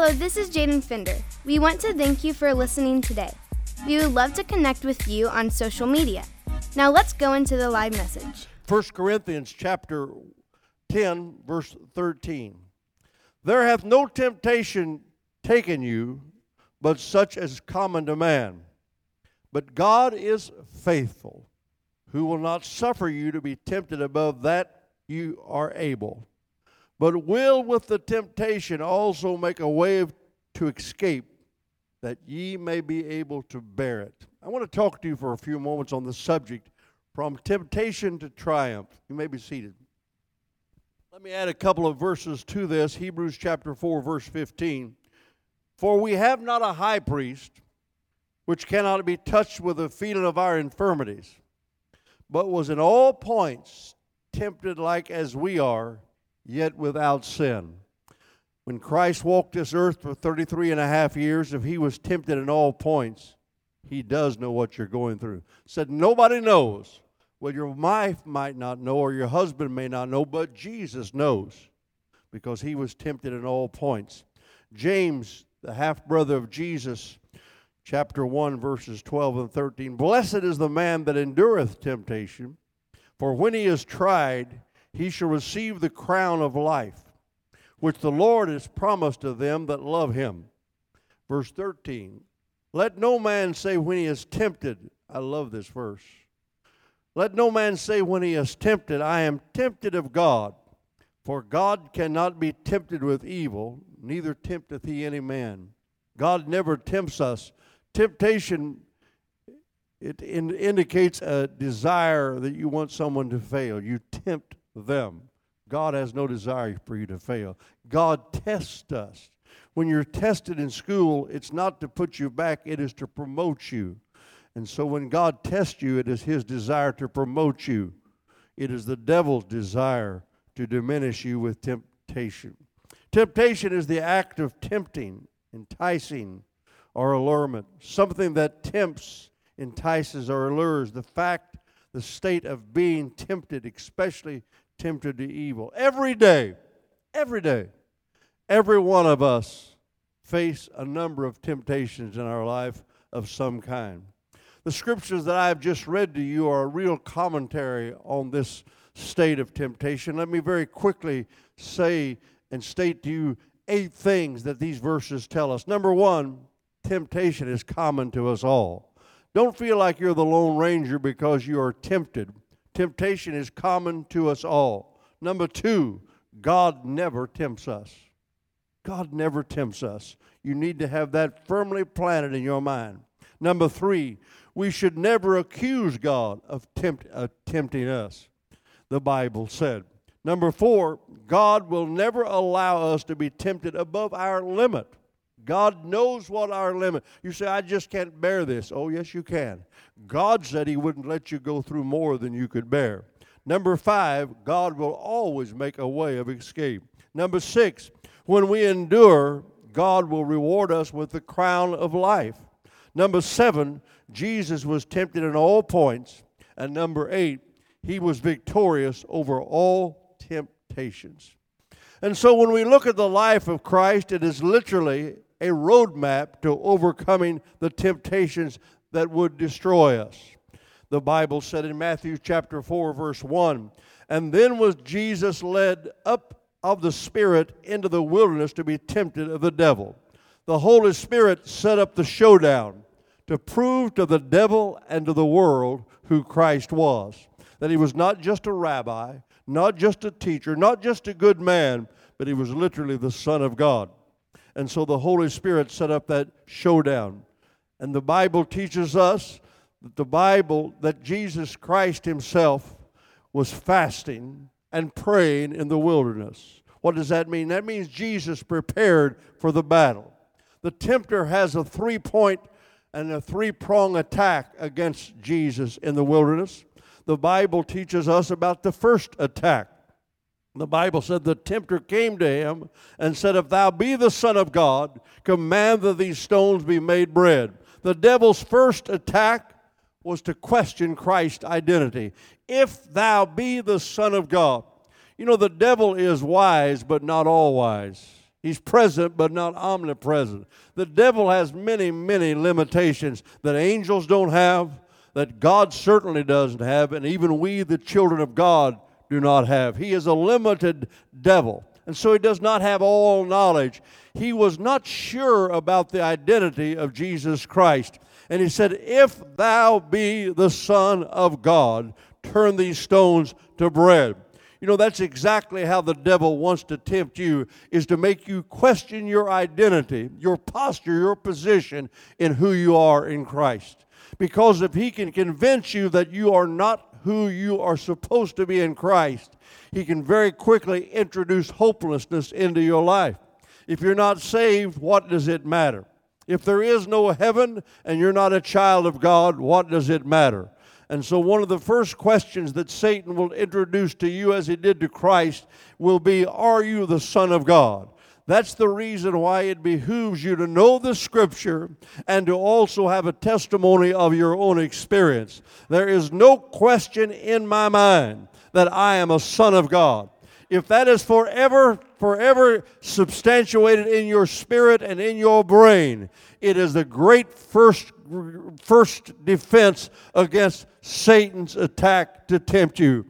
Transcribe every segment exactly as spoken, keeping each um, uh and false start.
Hello, this is Jaden Fender. We want to thank you for listening today. We would love to connect with you on social media. Now let's go into the live message. First Corinthians chapter ten, verse thirteen. There hath no temptation taken you, but such as common to man. But God is faithful, who will not suffer you to be tempted above that you are able, but will with the temptation also make a way to escape, that ye may be able to bear it. I want to talk to you for a few moments on the subject, from temptation to triumph. You may be seated. Let me add a couple of verses to this. Hebrews chapter four, verse fifteen. For we have not a high priest, which cannot be touched with the feeling of our infirmities, but was in all points tempted like as we are, yet without sin. When Christ walked this earth for thirty-three and a half years, if he was tempted in all points, he does know what you're going through. Said nobody knows. Well, your wife might not know, or your husband may not know, but Jesus knows, because he was tempted in all points. James, the half-brother of Jesus, chapter one, verses twelve and thirteen. Blessed is the man that endureth temptation, for when he is tried, he shall receive the crown of life, which the Lord has promised to them that love him. Verse thirteen. Let no man say when he is tempted, I love this verse. Let no man say when he is tempted, I am tempted of God. For God cannot be tempted with evil, neither tempteth he any man. God never tempts us. Temptation, it in, indicates a desire that you want someone to fail. You tempt them. God has no desire for you to fail. God tests us. When you're tested in school, it's not to put you back, it is to promote you. And so when God tests you, it is his desire to promote you. It is the devil's desire to diminish you with temptation. Temptation is the act of tempting, enticing, or allurement. Something that tempts, entices, or allures. The fact, the state of being tempted, especially tempted to evil. Every day, every day, every one of us face a number of temptations in our life of some kind. The scriptures that I have just read to you are a real commentary on this state of temptation. Let me very quickly say and state to you eight things that these verses tell us. Number one, temptation is common to us all. Don't feel like you're the Lone Ranger because you are tempted. Temptation is common to us all. Number two, God never tempts us. God never tempts us. You need to have that firmly planted in your mind. Number three, we should never accuse God of tempt, uh, tempting us, the Bible said. Number four, God will never allow us to be tempted above our limit. God knows what our limit. You say, I just can't bear this. Oh, yes, you can. God said he wouldn't let you go through more than you could bear. Number five, God will always make a way of escape. Number six, when we endure, God will reward us with the crown of life. Number seven, Jesus was tempted in all points. And number eight, he was victorious over all temptations. And so when we look at the life of Christ, it is literally a roadmap to overcoming the temptations that would destroy us. The Bible said in Matthew chapter four, verse one, and then was Jesus led up of the Spirit into the wilderness to be tempted of the devil. The Holy Spirit set up the showdown to prove to the devil and to the world who Christ was. That he was not just a rabbi, not just a teacher, not just a good man, but he was literally the Son of God. And so the Holy Spirit set up that showdown. And the Bible teaches us that the Bible, that Jesus Christ himself was fasting and praying in the wilderness. What does that mean? That means Jesus prepared for the battle. The tempter has a three-point and a three-prong attack against Jesus in the wilderness. The Bible teaches us about the first attack. The Bible said the tempter came to him and said, if thou be the Son of God, command that these stones be made bread. The devil's first attack was to question Christ's identity. If thou be the Son of God. You know, the devil is wise, but not all wise. He's present but not omnipresent. The devil has many, many limitations that angels don't have, that God certainly doesn't have, and even we, the children of God, do not have. He is a limited devil, and so he does not have all knowledge. He was not sure about the identity of Jesus Christ. And he said, if thou be the Son of God, turn these stones to bread. You know, that's exactly how the devil wants to tempt you, is to make you question your identity, your posture, your position in who you are in Christ. Because if he can convince you that you are not who you are supposed to be in Christ, he can very quickly introduce hopelessness into your life. If you're not saved, what does it matter? If there is no heaven and you're not a child of God, what does it matter? And so one of the first questions that Satan will introduce to you, as he did to Christ, will be, are you the Son of God? That's the reason why it behooves you to know the Scripture and to also have a testimony of your own experience. There is no question in my mind that I am a son of God. If that is forever, forever substantiated in your spirit and in your brain, it is the great first, first defense against Satan's attack to tempt you.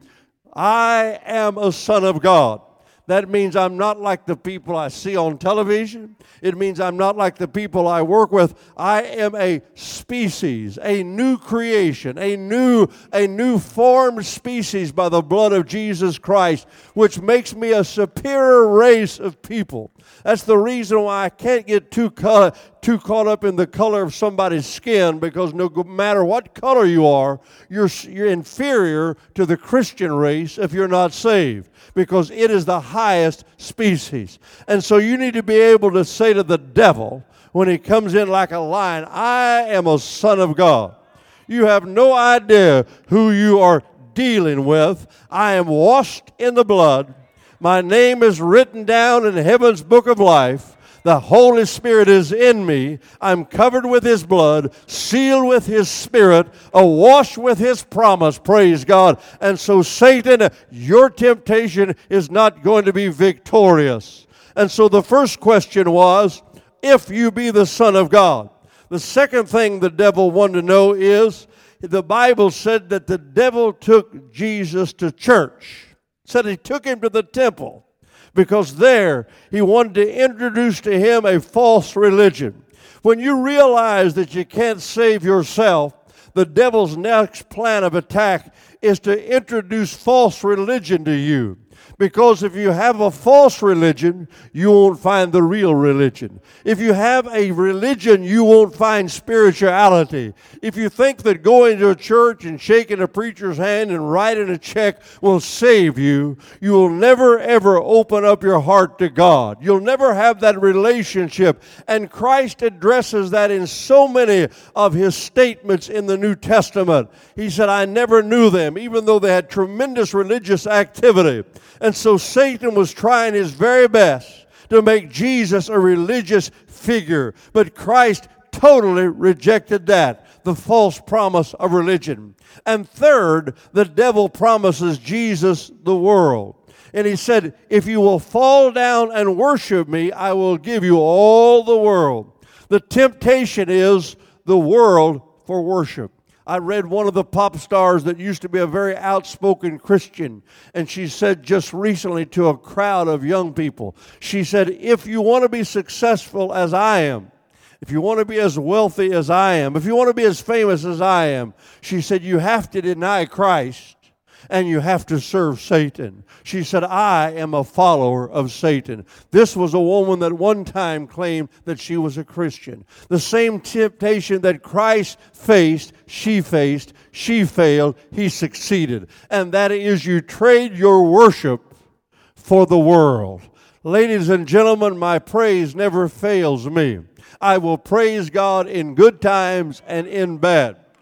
I am a son of God. That means I'm not like the people I see on television. It means I'm not like the people I work with. I am a species, a new creation, a new, a new formed species by the blood of Jesus Christ, which makes me a superior race of people. That's the reason why I can't get too caught, too caught up in the color of somebody's skin, because no matter what color you are, you're, you're inferior to the Christian race if you're not saved, because it is the highest species. And so you need to be able to say to the devil when he comes in like a lion, I am a son of God. You have no idea who you are dealing with. I am washed in the blood. My name is written down in heaven's book of life. The Holy Spirit is in me. I'm covered with His blood, sealed with His Spirit, awash with His promise, praise God. And so Satan, your temptation is not going to be victorious. And so the first question was, if you be the Son of God. The second thing the devil wanted to know is, the Bible said that the devil took Jesus to church. It said he took him to the temple, because there he wanted to introduce to him a false religion. When you realize that you can't save yourself, the devil's next plan of attack is to introduce false religion to you. Because if you have a false religion, you won't find the real religion. If you have a religion, you won't find spirituality. If you think that going to a church and shaking a preacher's hand and writing a check will save you, you will never ever open up your heart to God. You'll never have that relationship. And Christ addresses that in so many of His statements in the New Testament. He said, I never knew them, even though they had tremendous religious activity. And so Satan was trying his very best to make Jesus a religious figure. But Christ totally rejected that, the false promise of religion. And third, the devil promises Jesus the world. And he said, if you will fall down and worship me, I will give you all the world. The temptation is the world for worship. I read one of the pop stars that used to be a very outspoken Christian, and she said just recently to a crowd of young people, she said, if you want to be successful as I am, if you want to be as wealthy as I am, if you want to be as famous as I am, she said, you have to deny Christ and you have to serve Satan. She said, I am a follower of Satan. This was a woman that one time claimed that she was a Christian. The same temptation that Christ faced, she faced, she failed, he succeeded. And that is, you trade your worship for the world. Ladies and gentlemen, my praise never fails me. I will praise God in good times and in bad.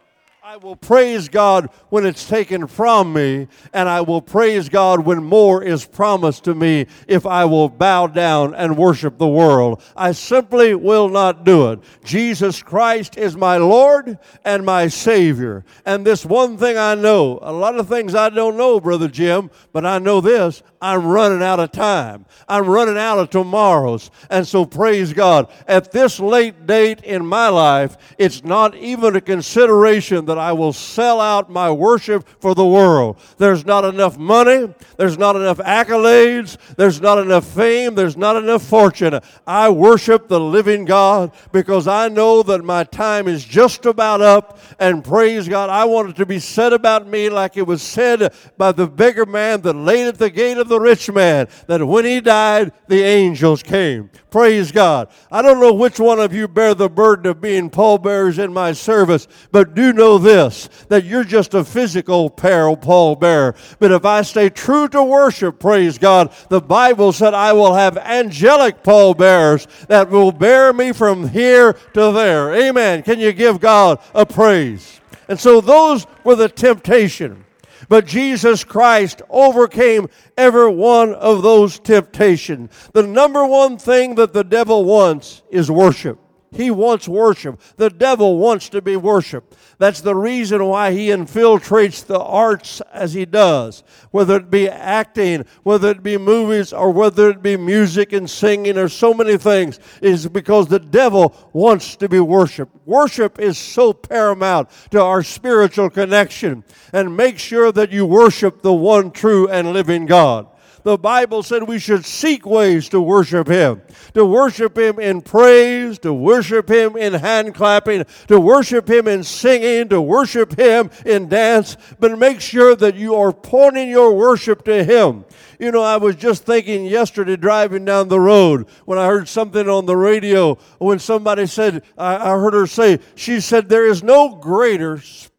I will praise God when it's taken from me, and I will praise God when more is promised to me if I will bow down and worship the world. I simply will not do it. Jesus Christ is my Lord and my Savior. And this one thing I know, a lot of things I don't know, Brother Jim, but I know this, I'm running out of time. I'm running out of tomorrows. And so praise God. At this late date in my life, it's not even a consideration that I will sell out my worship for the world. There's not enough money. There's not enough accolades. There's not enough fame. There's not enough fortune. I worship the living God because I know that my time is just about up. And praise God, I want it to be said about me like it was said by the beggar man that laid at the gate of the rich man, that when he died, the angels came. Praise God. I don't know which one of you bear the burden of being pallbearers in my service, but do know this, that you're just a physical pallbearer. But if I stay true to worship, praise God, the Bible said I will have angelic pallbearers that will bear me from here to there. Amen. Can you give God a praise? And so those were the temptation. But Jesus Christ overcame every one of those temptations. The number one thing that the devil wants is worship. He wants worship. The devil wants to be worshiped. That's the reason why he infiltrates the arts as he does, whether it be acting, whether it be movies, or whether it be music and singing, or so many things, is because the devil wants to be worshiped. Worship is so paramount to our spiritual connection. And make sure that you worship the one true and living God. The Bible said we should seek ways to worship Him. To worship Him in praise, to worship Him in hand clapping, to worship Him in singing, to worship Him in dance. But make sure that you are pointing your worship to Him. You know, I was just thinking yesterday driving down the road when I heard something on the radio when somebody said, I, I heard her say, she said, there is no greater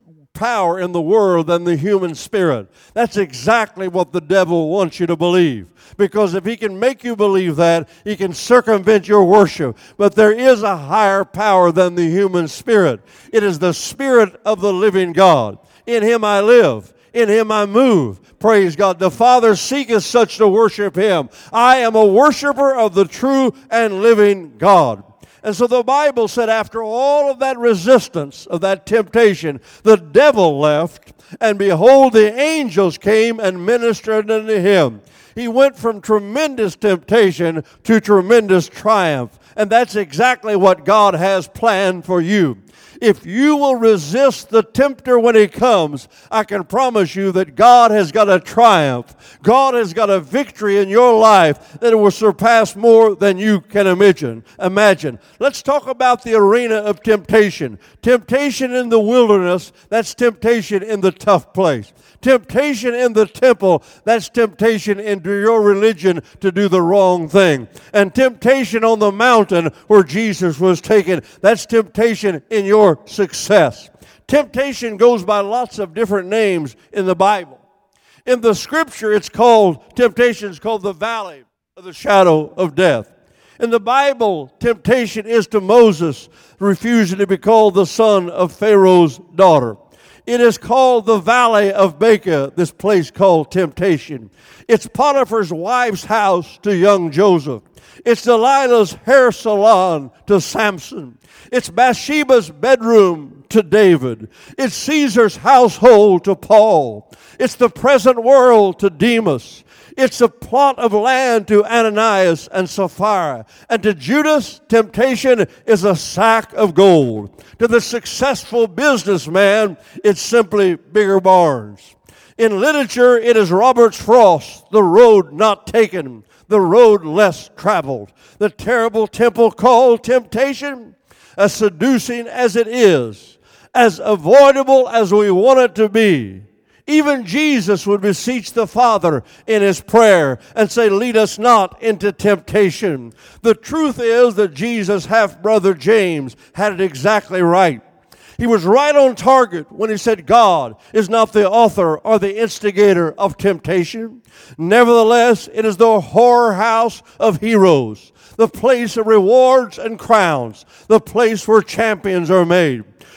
power in the world than the human spirit. That's exactly what the devil wants you to believe. Because if he can make you believe that, he can circumvent your worship. But there is a higher power than the human spirit. It is the Spirit of the living God. In Him I live. In Him I move. Praise God. The Father seeketh such to worship Him. I am a worshiper of the true and living God. And so the Bible said after all of that resistance, of that temptation, the devil left, and behold, the angels came and ministered unto him. He went from tremendous temptation to tremendous triumph. And that's exactly what God has planned for you. If you will resist the tempter when he comes, I can promise you that God has got a triumph. God has got a victory in your life that will surpass more than you can imagine. Imagine. Let's talk about the arena of temptation. Temptation in the wilderness, that's temptation in the tough place. Temptation in the temple, that's temptation into your religion to do the wrong thing. And temptation on the mountain where Jesus was taken, that's temptation in your success. Temptation goes by lots of different names in the Bible. In the Scripture, it's called, temptation is called the valley of the shadow of death. In the Bible, temptation is to Moses refusing to be called the son of Pharaoh's daughter. It is called the Valley of Baca, this place called temptation. It's Potiphar's wife's house to young Joseph. It's Delilah's hair salon to Samson. It's Bathsheba's bedroom to David. It's Caesar's household to Paul. It's the present world to Demas. It's a plot of land to Ananias and Sapphira. And to Judas, temptation is a sack of gold. To the successful businessman, it's simply bigger barns. In literature, it is Robert Frost, The Road Not Taken, the road less traveled. The terrible temple called temptation, as seducing as it is, as avoidable as we want it to be. Even Jesus would beseech the Father in His prayer and say, lead us not into temptation. The truth is that Jesus' half-brother James had it exactly right. He was right on target when he said God is not the author or the instigator of temptation. Nevertheless, it is the horror house of heroes, the place of rewards and crowns, the place where champions are made.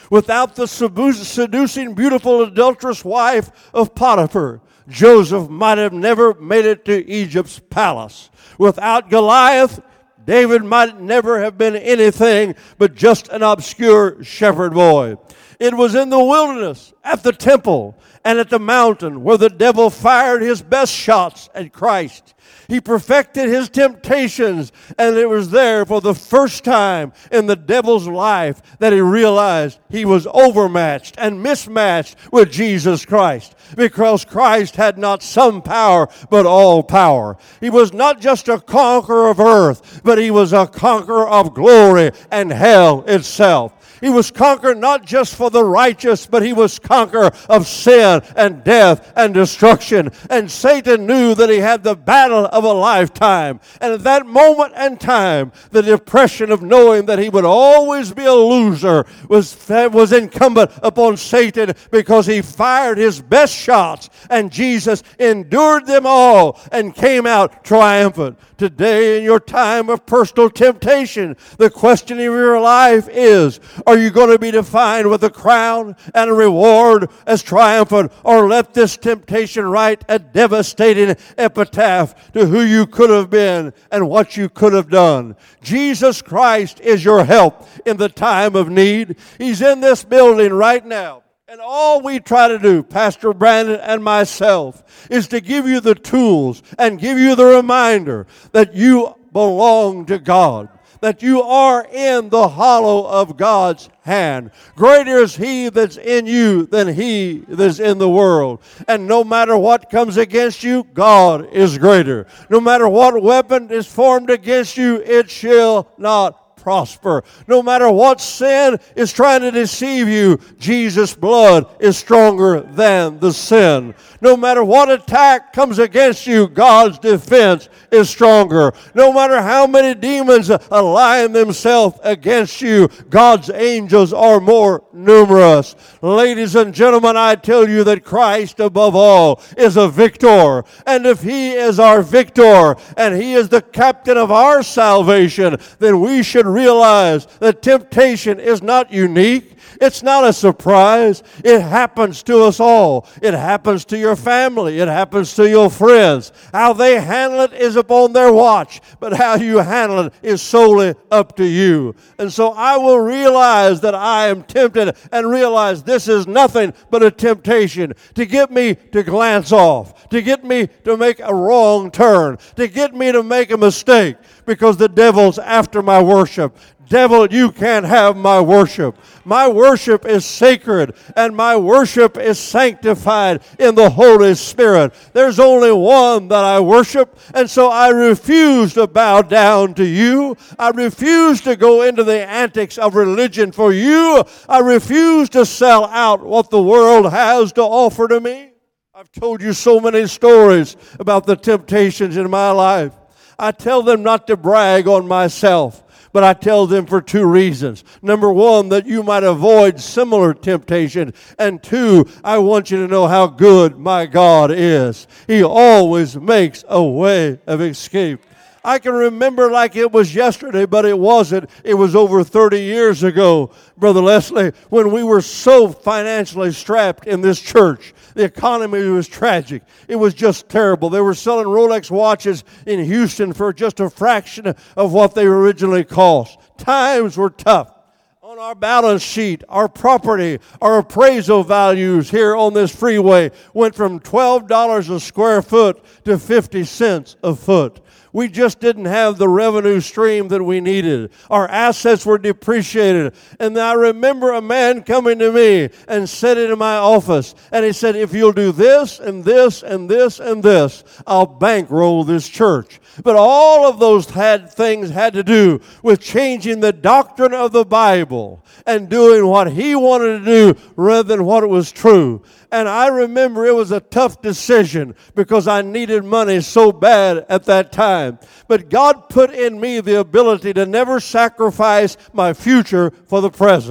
Without the seducing, beautiful, adulterous wife of Potiphar, Joseph might have never made it to Egypt's palace. Without Goliath, David might never have been anything but just an obscure shepherd boy. It was in the wilderness, at the temple, and at the mountain where the devil fired his best shots at Christ. He perfected his temptations, and it was there for the first time in the devil's life that he realized he was overmatched and mismatched with Jesus Christ, because Christ had not some power, but all power. He was not just a conqueror of earth, but he was a conqueror of glory and hell itself. He was conqueror not just for the righteous, but he was conqueror of sin and death and destruction. And Satan knew that he had the battle of a lifetime. And at that moment and time, the depression of knowing that he would always be a loser was, was incumbent upon Satan, because he fired his best shots, and Jesus endured them all and came out triumphant. Today, in your time of personal temptation, the question of your life is, are you going to be defined with a crown and a reward as triumphant, or let this temptation write a devastating epitaph to who you could have been and what you could have done? Jesus Christ is your help in the time of need. He's in this building right now. And all we try to do, Pastor Brandon and myself, is to give you the tools and give you the reminder that you belong to God, that you are in the hollow of God's hand. Greater is He that's in you than he that's in the world. And no matter what comes against you, God is greater. No matter what weapon is formed against you, it shall not prosper. No matter what sin is trying to deceive you, Jesus' blood is stronger than the sin. No matter what attack comes against you, God's defense is stronger. No matter how many demons align themselves against you, God's angels are more numerous. Ladies and gentlemen, I tell you that Christ above all is a victor. And if He is our victor and He is the captain of our salvation, then we should realize that temptation is not unique. It's not a surprise. It happens to us all. It happens to your family. It happens to your friends. How they handle it is upon their watch, but how you handle it is solely up to you. And so I will realize that I am tempted and realize this is nothing but a temptation to get me to glance off, to get me to make a wrong turn, to get me to make a mistake, because the devil's after my worship. Devil, you can't have my worship. My worship is sacred, and my worship is sanctified in the Holy Spirit. There's only one that I worship, and so I refuse to bow down to you. I refuse to go into the antics of religion for you. I refuse to sell out what the world has to offer to me. I've told you so many stories about the temptations in my life. I tell them not to brag on myself, but I tell them for two reasons. Number one, that you might avoid similar temptation. And two, I want you to know how good my God is. He always makes a way of escape. I can remember like it was yesterday, but it wasn't. It was over thirty years ago, Brother Leslie, when we were so financially strapped in this church. The economy was tragic. It was just terrible. They were selling Rolex watches in Houston for just a fraction of what they originally cost. Times were tough. On our balance sheet, our property, our appraisal values here on this freeway went from twelve dollars a square foot to fifty cents a foot. We just didn't have the revenue stream that we needed. Our assets were depreciated. And I remember a man coming to me and sitting in my office, and he said, if you'll do this and this and this and this, I'll bankroll this church. But all of those had things had to do with changing the doctrine of the Bible and doing what he wanted to do rather than what was true. And I remember it was a tough decision because I needed money so bad at that time. But God put in me the ability to never sacrifice my future for the present.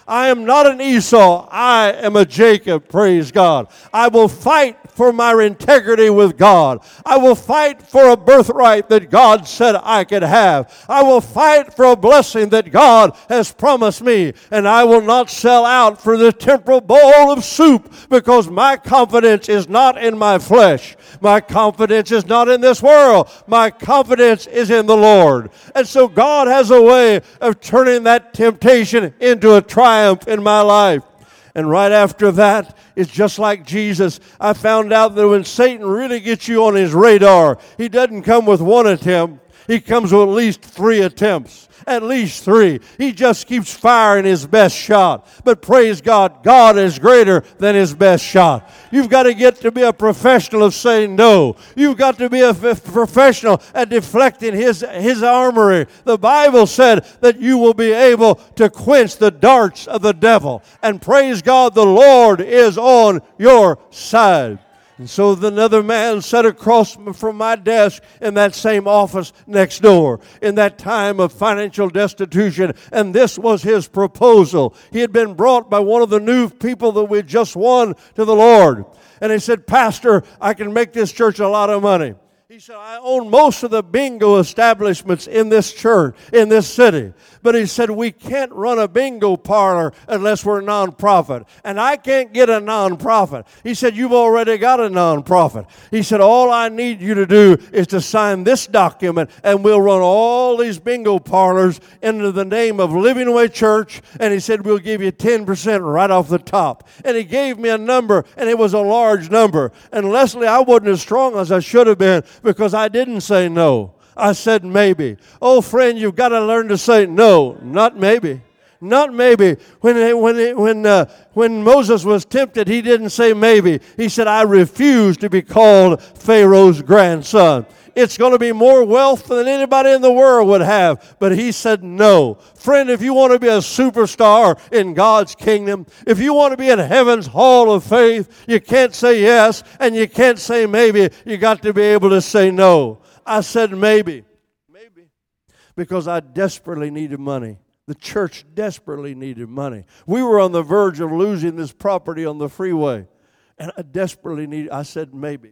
I am not an Esau. I am a Jacob, praise God. I will fight for my integrity with God. I will fight for a birthright that God said I could have. I will fight for a blessing that God has promised me. And I will not sell out for the temporal bowl of soup, because my confidence is not in my flesh. My confidence is not in this world. My confidence is in the Lord. And so God has a way of turning that temptation into a triumph in my life. And right after that, it's just like Jesus. I found out that when Satan really gets you on his radar, he doesn't come with one attempt. He comes with at least three attempts. At least three. He just keeps firing his best shot. But praise God, God is greater than his best shot. You've got to get to be a professional of saying no. You've got to be a f- professional at deflecting his, his armory. The Bible said that you will be able to quench the darts of the devil. And praise God, the Lord is on your side. And so another man sat across from my desk in that same office next door in that time of financial destitution, and this was his proposal. He had been brought by one of the new people that we just won to the Lord. And he said, Pastor, I can make this church a lot of money. He said, I own most of the bingo establishments in this church, in this city. But he said, we can't run a bingo parlor unless we're a nonprofit. And I can't get a nonprofit. He said, you've already got a nonprofit. He said, all I need you to do is to sign this document, and we'll run all these bingo parlors into the name of Living Way Church. And he said, we'll give you ten percent right off the top. And he gave me a number, and it was a large number. And Leslie, I wasn't as strong as I should have been, because I didn't say no. I said maybe. Oh, friend, you've got to learn to say no, not maybe. Not maybe. When when when uh, when Moses was tempted, he didn't say maybe. He said, I refuse to be called Pharaoh's grandson. It's going to be more wealth than anybody in the world would have. But he said no. Friend, if you want to be a superstar in God's kingdom, if you want to be in heaven's hall of faith, you can't say yes and you can't say maybe. You got to be able to say no. I said maybe. Maybe. Because I desperately needed money. The church desperately needed money. We were on the verge of losing this property on the freeway. And I desperately needed, I said maybe.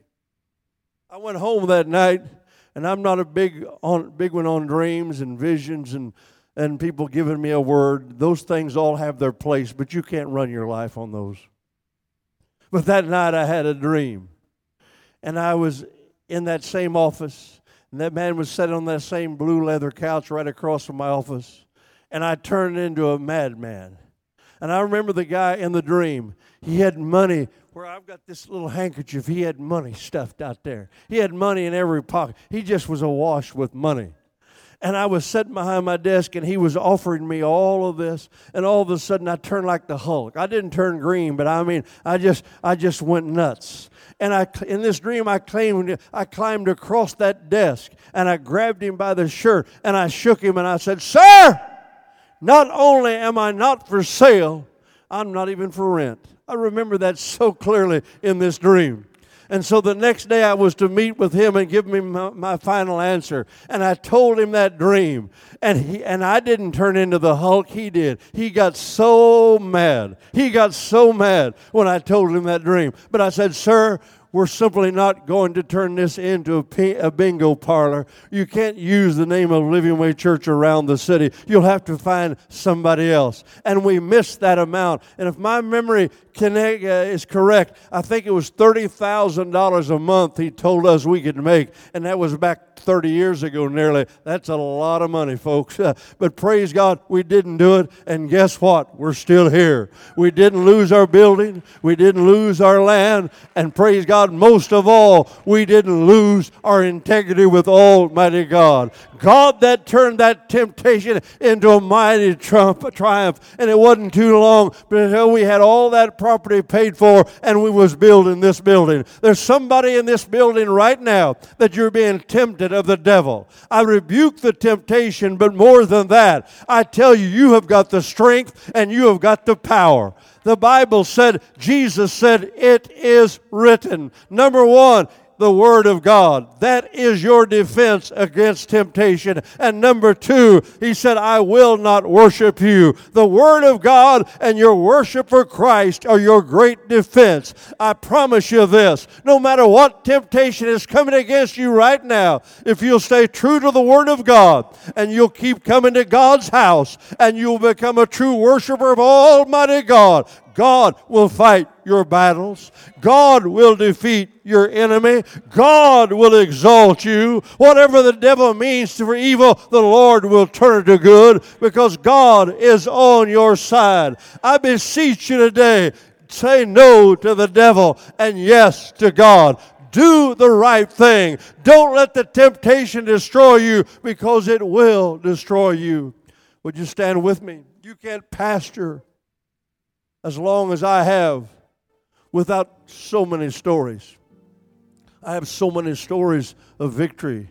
I went home that night, and I'm not a big on big one on dreams and visions and, and people giving me a word. Those things all have their place, but you can't run your life on those. But that night I had a dream. And I was in that same office, and that man was sitting on that same blue leather couch right across from my office. And I turned into a madman. And I remember the guy in the dream. He had money. Where I've got this little handkerchief, he had money stuffed out there. He had money in every pocket. He just was awash with money. And I was sitting behind my desk, and he was offering me all of this. And all of a sudden, I turned like the Hulk. I didn't turn green, but I mean, I just, I just went nuts. And I, in this dream, I claimed, I climbed across that desk, and I grabbed him by the shirt, and I shook him, and I said, "Sir, not only am I not for sale, I'm not even for rent." I remember that so clearly in this dream. And so the next day I was to meet with him and give him my, my final answer. And I told him that dream. And he and I didn't turn into the Hulk, he did. He got so mad. He got so mad when I told him that dream. But I said, "Sir, we're simply not going to turn this into a, p- a bingo parlor. You can't use the name of Living Way Church around the city. You'll have to find somebody else." And we missed that amount. And if my memory connect, uh, is correct, I think it was thirty thousand dollars a month he told us we could make. And that was back thirty years ago nearly. That's a lot of money, folks. Uh, but praise God, we didn't do it. And guess what? We're still here. We didn't lose our building. We didn't lose our land. And praise God, most of all, we didn't lose our integrity with Almighty God. God that turned that temptation into a mighty trump, triumph. And it wasn't too long until we had all that property paid for and we was building this building. There's somebody in this building right now that you're being tempted of the devil. I rebuke the temptation, but more than that, I tell you, you have got the strength and you have got the power. The Bible said, Jesus said, it is written. Number one, the Word of God. That is your defense against temptation. And number two, he said, I will not worship you. The Word of God and your worship for Christ are your great defense. I promise you this, no matter what temptation is coming against you right now, if you'll stay true to the Word of God and you'll keep coming to God's house and you'll become a true worshiper of Almighty God, God will fight your battles. God will defeat your enemy. God will exalt you. Whatever the devil means for evil, the Lord will turn it to good because God is on your side. I beseech you today, say no to the devil and yes to God. Do the right thing. Don't let the temptation destroy you because it will destroy you. Would you stand with me? You can't pastor as long as I have without so many stories. I have so many stories of victory.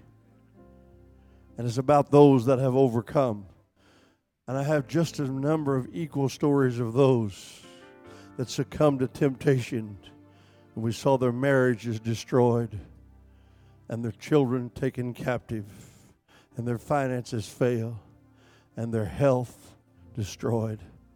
And it's about those that have overcome. And I have just a number of equal stories of those that succumbed to temptation. And we saw their marriages destroyed and their children taken captive and their finances fail and their health destroyed.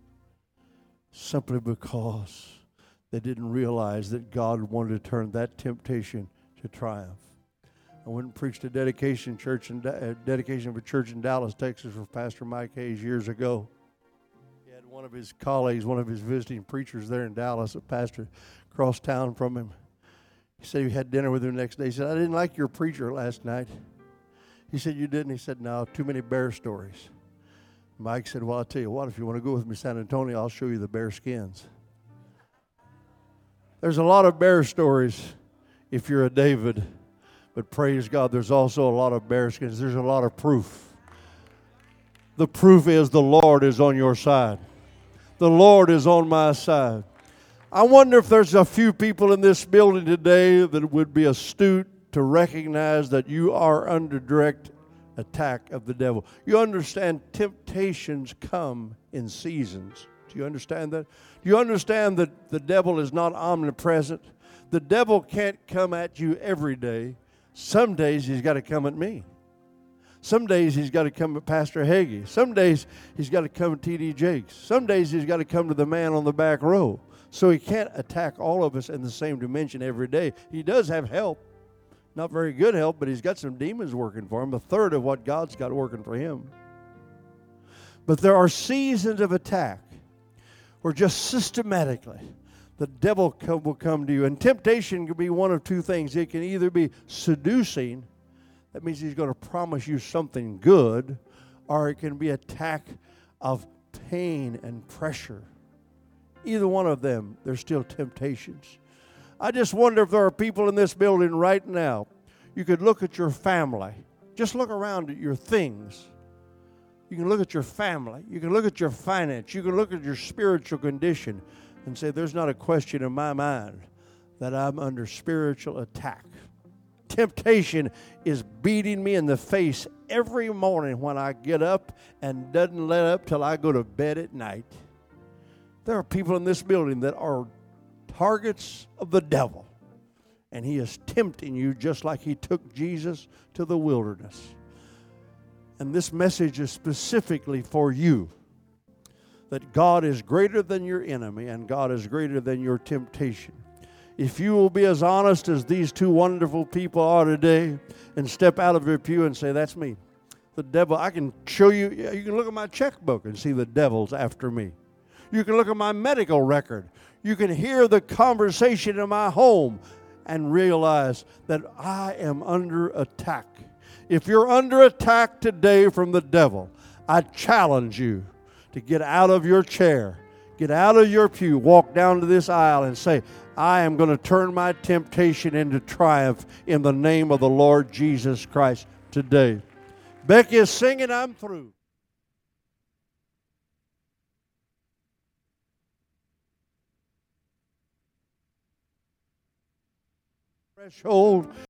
Simply because they didn't realize that God wanted to turn that temptation to triumph. I went and preached a dedication church in, a dedication of a church in Dallas, Texas, for Pastor Mike Hayes years ago. He had one of his colleagues, one of his visiting preachers there in Dallas, a pastor across town from him. He said he had dinner with him the next day. He said, I didn't like your preacher last night. He said, you didn't? He said, no, too many bear stories. Mike said, well, I'll tell you what, if you want to go with me to San Antonio, I'll show you the bear skins. There's a lot of bear stories if you're a David, but praise God, there's also a lot of bear skins. There's a lot of proof. The proof is the Lord is on your side. The Lord is on my side. I wonder if there's a few people in this building today that would be astute to recognize that you are under direct attack of the devil. You understand temptations come in seasons. Do you understand that? Do you understand that the devil is not omnipresent? The devil can't come at you every day. Some days he's got to come at me. Some days he's got to come at Pastor Hagee. Some days he's got to come at T D Jakes. Some days he's got to come to the man on the back row. So he can't attack all of us in the same dimension every day. He does have help. Not very good help, but he's got some demons working for him, a third of what God's got working for him. But there are seasons of attack where just systematically the devil come, will come to you. And temptation can be one of two things. It can either be seducing, that means he's going to promise you something good, or it can be attack of pain and pressure. Either one of them, they're still temptations. I just wonder if there are people in this building right now. You could look at your family. Just look around at your things. You can look at your family. You can look at your finance. You can look at your spiritual condition and say, there's not a question in my mind that I'm under spiritual attack. Temptation is beating me in the face every morning when I get up and doesn't let up till I go to bed at night. There are people in this building that are targets of the devil, and he is tempting you just like he took Jesus to the wilderness. And this message is specifically for you, that God is greater than your enemy and God is greater than your temptation. If you will be as honest as these two wonderful people are today and step out of your pew and say, that's me. The devil, I can show you, you can look at my checkbook and see the devil's after me. You can look at my medical record. You can hear the conversation in my home and realize that I am under attack. If you're under attack today from the devil, I challenge you to get out of your chair, get out of your pew, walk down to this aisle and say, I am going to turn my temptation into triumph in the name of the Lord Jesus Christ today. Becky is singing, I'm through. Threshold